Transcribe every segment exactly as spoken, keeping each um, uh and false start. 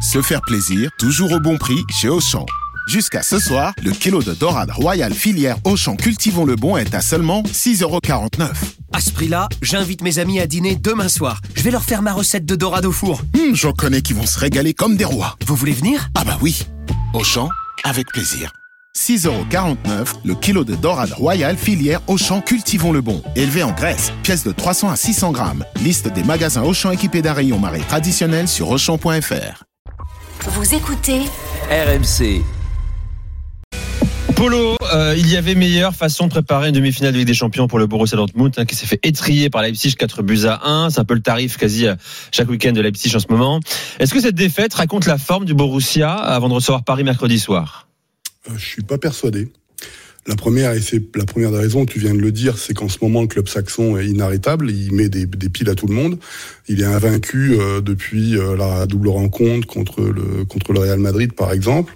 Se faire plaisir, toujours au bon prix chez Auchan. Jusqu'à ce soir, le kilo de dorade royale filière Auchan Cultivons le Bon est à seulement six euros quarante-neuf. À ce prix-là, j'invite mes amis à dîner demain soir. Je vais leur faire ma recette de dorade au four. Hum, j'en connais qui vont se régaler comme des rois. Vous voulez venir ? Ah bah oui. Auchan, avec plaisir. six euros quarante-neuf, le kilo de dorade royale filière Auchan Cultivons le Bon. Élevé en Grèce, pièce de trois cents à six cents grammes. Liste des magasins Auchan équipés d'un rayon marée traditionnel sur auchan point f r. Vous écoutez R M C. Polo, euh, il y avait meilleure façon de préparer une demi-finale de Ligue des Champions pour le Borussia Dortmund, hein, qui s'est fait étriller par Leipzig quatre buts à un. C'est un peu le tarif quasi chaque week-end de Leipzig en ce moment. Est-ce que cette défaite raconte la forme du Borussia avant de recevoir Paris mercredi soir ? euh, Je suis pas persuadé. La première, et c'est la première des raisons, tu viens de le dire, c'est qu'en ce moment, le club saxon est inarrêtable. Il met des, des piles à tout le monde. Il est invaincu euh, depuis euh, la double rencontre contre le contre le Real Madrid, par exemple.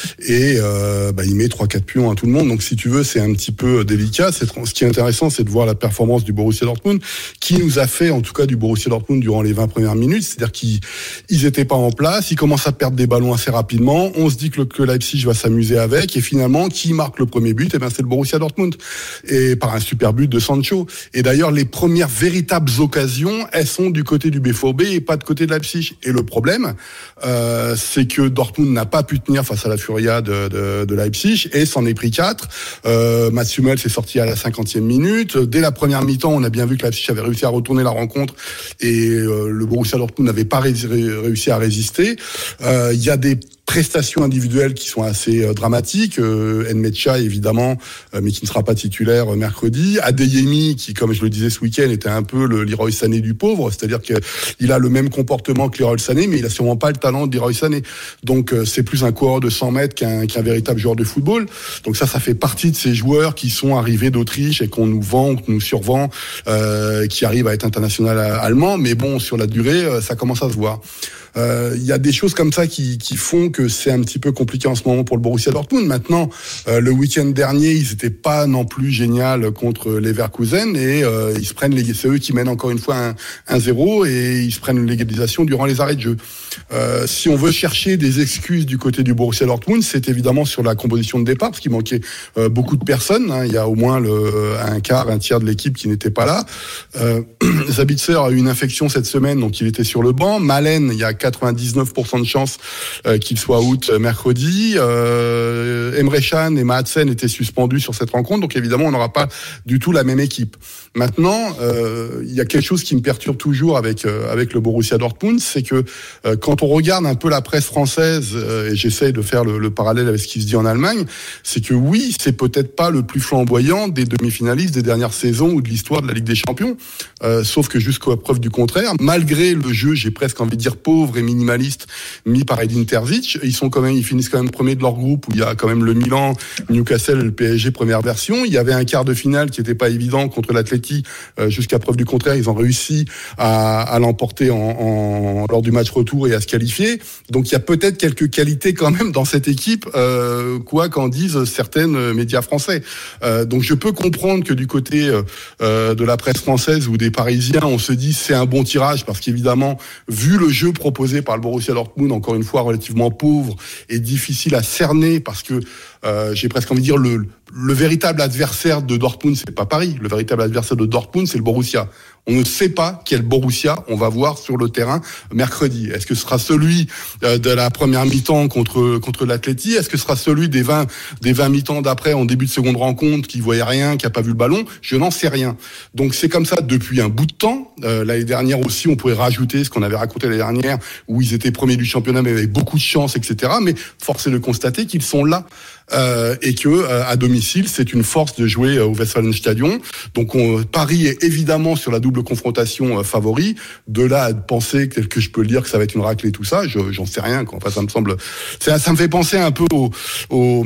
Et euh, bah, il met trois quatre pions à tout le monde. Donc, si tu veux, c'est un petit peu délicat. C'est, ce qui est intéressant, c'est de voir la performance du Borussia Dortmund, qui nous a fait, en tout cas, du Borussia Dortmund durant les vingt premières minutes. C'est-à-dire qu'ils ils étaient pas en place. Ils commencent à perdre des ballons assez rapidement. On se dit que le que Leipzig va s'amuser avec. Et finalement, qui marque le premier but ? Eh ben, c'est le Borussia Dortmund, et par un super but de Sancho. Et d'ailleurs, les premières véritables occasions, elles sont du côté du B V B et pas de côté de Leipzig. Et le problème, euh, c'est que Dortmund n'a pas pu tenir face à la Furia de, de, de Leipzig et s'en est pris quatre. Euh, Mats Hummels est sorti à la cinquantième minute. Dès la première mi-temps, on a bien vu que Leipzig avait réussi à retourner la rencontre et euh, le Borussia Dortmund n'avait pas ré- réussi à résister. Il euh, y a des prestations individuelles qui sont assez euh, dramatiques. Euh, Nmecha, évidemment, euh, mais qui ne sera pas titulaire euh, mercredi. Adeyemi, qui, comme je le disais ce week-end, était un peu le Leroy Sané du pauvre, c'est-à-dire qu'il a le même comportement que Leroy Sané, mais il a sûrement pas le talent de Leroy Sané. Donc, euh, c'est plus un coureur de cent mètres qu'un, qu'un véritable joueur de football. Donc ça, ça fait partie de ces joueurs qui sont arrivés d'Autriche et qu'on nous vend, qu'on nous survend, euh, qui arrivent à être international allemand. Mais bon, sur la durée, euh, ça commence à se voir. Il euh, y a des choses comme ça qui, qui font que c'est un petit peu compliqué en ce moment pour le Borussia Dortmund. Maintenant, euh, le week-end dernier, ils n'étaient pas non plus génial contre Leverkusen et euh, ils se prennent les, c'est eux qui mènent encore une fois un zéro et ils se prennent l'égalisation durant les arrêts de jeu. Euh, si on veut chercher des excuses du côté du Borussia Dortmund, c'est évidemment sur la composition de départ parce qu'il manquait euh, beaucoup de personnes. Hein. Il y a au moins le, un quart, un tiers de l'équipe qui n'était pas là. Euh, Sabitzer a eu une infection cette semaine, donc il était sur le banc. Malen, il y a quatre-vingt-dix-neuf pour cent de chances euh, qu'il soit out mercredi. Euh, Emre Can et Maatsen étaient suspendus sur cette rencontre, donc évidemment on n'aura pas du tout la même équipe. Maintenant, euh, il y a quelque chose qui me perturbe toujours avec euh, avec le Borussia Dortmund, c'est que euh, quand on regarde un peu la presse française, euh, et j'essaye de faire le, le parallèle avec ce qui se dit en Allemagne, c'est que oui, c'est peut-être pas le plus flamboyant des demi-finalistes des dernières saisons ou de l'histoire de la Ligue des Champions, euh, sauf que jusqu'à preuve du contraire, malgré le jeu, j'ai presque envie de dire pauvre et minimaliste mis par Edin Terzic, ils sont quand même, ils finissent quand même premiers de leur groupe où il y a quand même le Milan, Newcastle et le P S G première version. Il y avait un quart de finale qui n'était pas évident contre l'Atleti, euh, jusqu'à preuve du contraire, ils ont réussi à, à l'emporter en, en, lors du match retour et à se qualifier. Donc il y a peut-être quelques qualités quand même dans cette équipe, euh, quoi qu'en disent certaines médias français. Euh, donc je peux comprendre que du côté euh, de la presse française ou des Parisiens, on se dit c'est un bon tirage parce qu'évidemment, vu le jeu proposé par le Borussia Dortmund, encore une fois relativement pauvre et difficile à cerner parce que euh, j'ai presque envie de dire le, le véritable adversaire de Dortmund, c'est pas Paris. Le véritable adversaire de Dortmund, c'est le Borussia. On ne sait pas quel Borussia on va voir sur le terrain mercredi. Est-ce que ce sera celui de la première mi-temps contre contre l'Atleti ? Est-ce que ce sera celui des vingt des vingt mi-temps d'après en début de seconde rencontre qui voyait rien, qui a pas vu le ballon ? Je n'en sais rien. Donc c'est comme ça depuis un bout de temps. Euh, l'année dernière aussi, on pourrait rajouter ce qu'on avait raconté l'année dernière où ils étaient premiers du championnat mais avec beaucoup de chance, et cetera. Mais force est de constater qu'ils sont là. Euh, et que euh, à domicile c'est une force de jouer euh, au Westfalenstadion. Donc on, Paris est évidemment sur la double confrontation euh, favori. De là à penser que, que je peux le dire que ça va être une raclée tout ça, je, j'en sais rien quoi. Enfin ça me semble, ça, ça me fait penser un peu au, au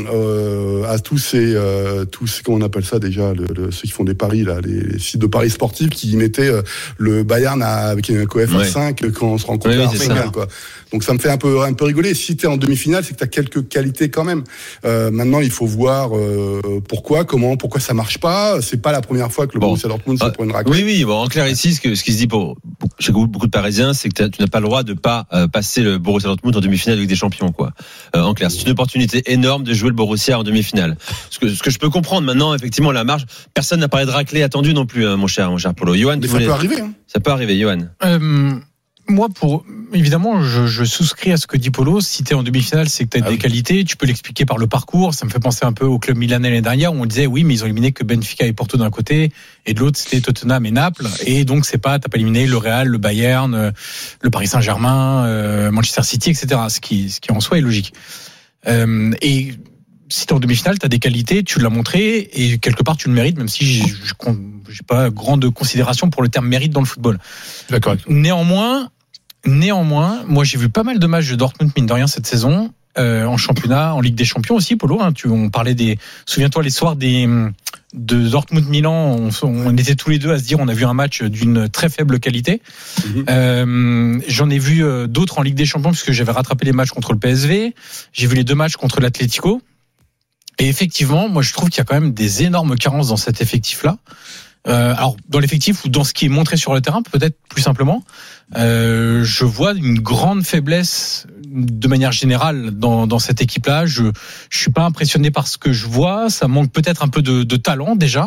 euh, à tous ces euh, tous comment on appelle ça déjà le, le, ceux qui font des paris là, les, les sites de paris sportifs qui mettaient euh, le Bayern à, avec un coef à cinq ouais. Quand on se rencontre ouais, en finale quoi. Donc ça me fait un peu un peu rigoler. Si t'es en demi-finale, c'est que t'as quelques qualités quand même. Euh, maintenant, il faut voir euh, pourquoi, comment, pourquoi ça marche pas. C'est pas la première fois que le bon. Borussia Dortmund se ah, prend une raclée. Oui, oui. Bon, en clair ici, ce, que, ce qui se dit pour chez beaucoup de Parisiens, c'est que tu n'as pas le droit de pas euh, passer le Borussia Dortmund en demi-finale avec des champions, quoi. Euh, en clair, c'est une opportunité énorme de jouer le Borussia en demi-finale. Ce que, ce que je peux comprendre maintenant, effectivement, la marge. Personne n'a parlé de raclée attendue non plus, hein, mon cher, mon cher Polo. Johan, Mais ça voulais... peut arriver. Hein. Ça peut arriver, Johan. Euh, moi, pour évidemment, je, je souscris à ce que dit Polo. Si t'es en demi-finale, c'est que t'as ah des oui. qualités. Tu peux l'expliquer par le parcours. Ça me fait penser un peu au club milanais l'année dernière où on disait oui, mais ils ont éliminé que Benfica et Porto d'un côté, et de l'autre c'était Tottenham et Naples. Et donc c'est pas, t'as pas éliminé le Real, le Bayern, le Paris Saint-Germain, euh, Manchester City, et cetera. Ce qui, ce qui en soi est logique. Euh, et si t'es en demi-finale, t'as des qualités, tu l'as montré, et quelque part tu le mérites, même si j'ai, j'ai pas grande considération pour le terme mérite dans le football. D'accord. Néanmoins. Néanmoins, moi j'ai vu pas mal de matchs de Dortmund mine de rien cette saison, euh, en championnat, en Ligue des Champions aussi, Polo. Hein, tu, on parlait des, souviens-toi les soirs des de Dortmund-Milan, on, on était tous les deux à se dire on a vu un match d'une très faible qualité. Mm-hmm. Euh, j'en ai vu d'autres en Ligue des Champions puisque j'avais rattrapé les matchs contre le P S V. J'ai vu les deux matchs contre l'Atlético. Et effectivement, moi je trouve qu'il y a quand même des énormes carences dans cet effectif-là. Euh, alors dans l'effectif ou dans ce qui est montré sur le terrain, peut-être plus simplement, euh, je vois une grande faiblesse de manière générale dans, dans cette équipe-là. Je je suis pas impressionné par ce que je vois. Ça manque peut-être un peu de, de talent déjà,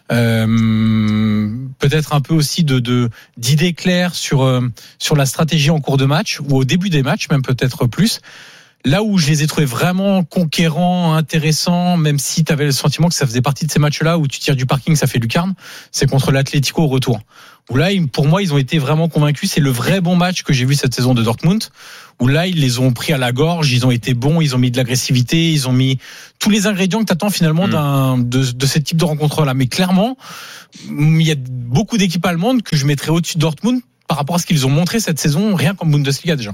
euh, peut-être un peu aussi de, de d'idées claires sur euh, sur la stratégie en cours de match ou au début des matchs, même peut-être plus. Là où je les ai trouvés vraiment conquérants, intéressants, même si tu avais le sentiment que ça faisait partie de ces matchs-là où tu tires du parking, ça fait lucarne, c'est contre l'Atlético au retour. Où là, pour moi, ils ont été vraiment convaincus. C'est le vrai bon match que j'ai vu cette saison de Dortmund, où là, ils les ont pris à la gorge, ils ont été bons, ils ont mis de l'agressivité, ils ont mis tous les ingrédients que tu attends finalement mmh. d'un, de, de ce type de rencontre-là. Mais clairement, il y a beaucoup d'équipes allemandes que je mettrais au-dessus de Dortmund par rapport à ce qu'ils ont montré cette saison, rien qu'en Bundesliga déjà.